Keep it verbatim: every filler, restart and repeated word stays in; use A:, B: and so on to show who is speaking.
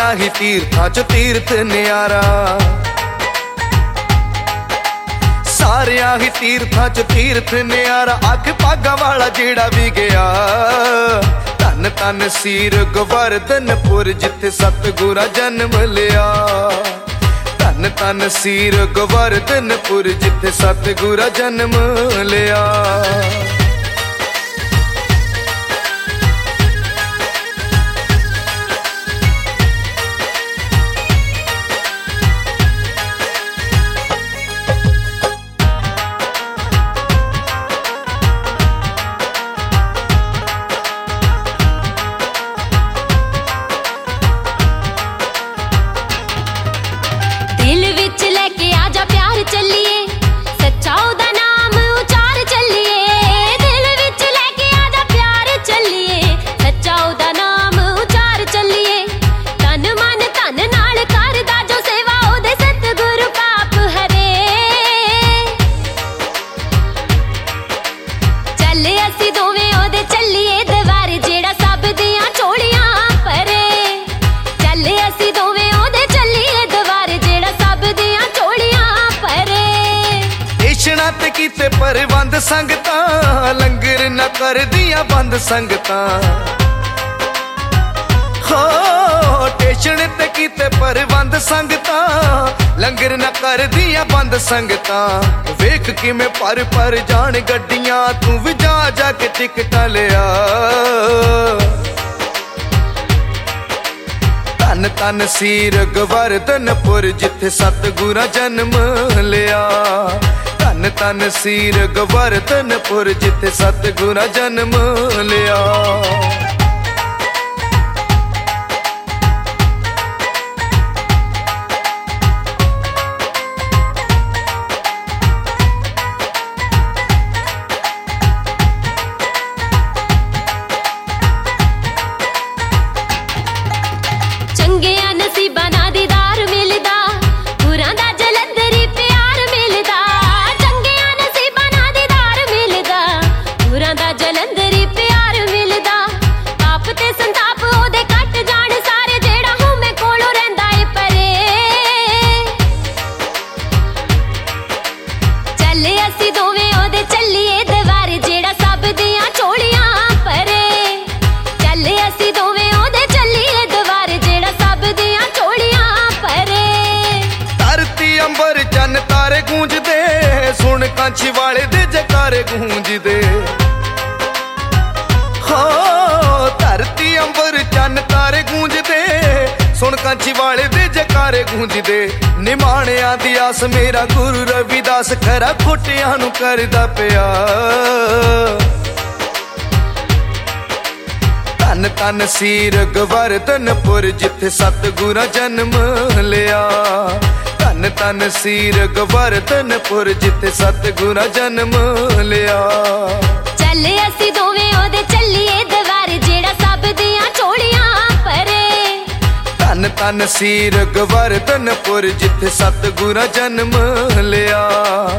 A: सारिया ही तीर्थां च तीर्थ न्यारा, सारिया ही तीर्थां च तीर्थ न्यारा। अख भागा वाला जेड़ा भी गया, धन धन सीर गोवर्धनपुर जिथे सतगुरा जन्म लिया। धन धन सीर गोवर्धनपुर जिथे सतगुरा जन्म लिया। कीते परबंद संगतां, लंगर न कर दिया बंद संगतां। हो स्टेशन ते कीते परबंद संगतां, लंगर न कर दिया बंद संगतां। वेख किवें पर पर जान गड्डियां, तू भी जा जा के टिकटां लिया। धन धन सीर गोवर्धनपुर जिथे सतगुरा जन्म लिया। धन धन सीर गोवर्धनपुर जिथे सतगुरा जन्म लिया। तारे गूंजदे सुन कांछी वाले दे जयकारे गूंजदे। हो धरती अंबर चन तारे गूंजदे सुन कांछी वाले दे जयकारे गूंजदे। निमाणिया दी आस मेरा गुरु रविदास खरा खोटियां नूं करदा पिया। धन धन सीर गोवर्धनपुर जिथे सतगुरा जन्म लिया। धन धन सीर गोवर्धनपुर जिथे सतगुरा जन्म लिया।
B: चल असी दोवें ओदे चलिए दरबार जेड़ा सब दियां झोलियां भरे।
A: धन धन सीर गोवर्धनपुर जिथे सतगुरा जन्म लिया।